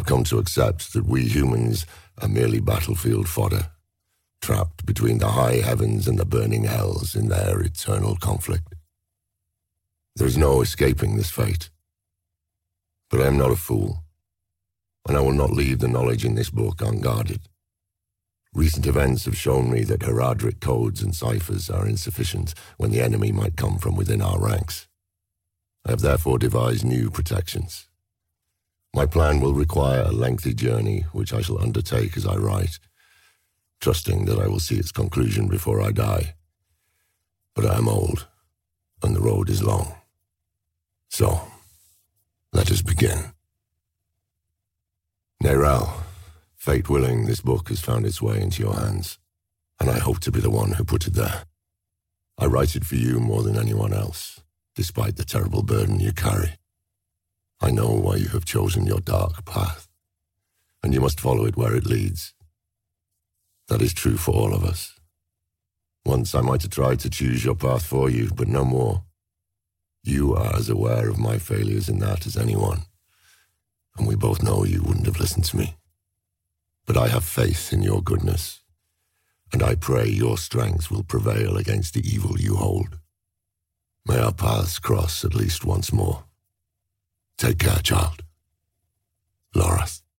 come to accept that we humans are merely battlefield fodder, trapped between the high heavens and the burning hells in their eternal conflict. There is no escaping this fate. But I am not a fool, and I will not leave the knowledge in this book unguarded. Recent events have shown me that Heradric codes and ciphers are insufficient when the enemy might come from within our ranks. I have therefore devised new protections. My plan will require a lengthy journey, which I shall undertake as I write, trusting that I will see its conclusion before I die. But I am old, and the road is long. So, let us begin. Neyrelle, fate willing, this book has found its way into your hands, and I hope to be the one who put it there. I write it for you more than anyone else, despite the terrible burden you carry. I know why you have chosen your dark path, and you must follow it where it leads. That is true for all of us. Once I might have tried to choose your path for you, but no more. You are as aware of my failures in that as anyone, and we both know you wouldn't have listened to me. But I have faith in your goodness, and I pray your strength will prevail against the evil you hold. May our paths cross at least once more. Take care, child. Loras.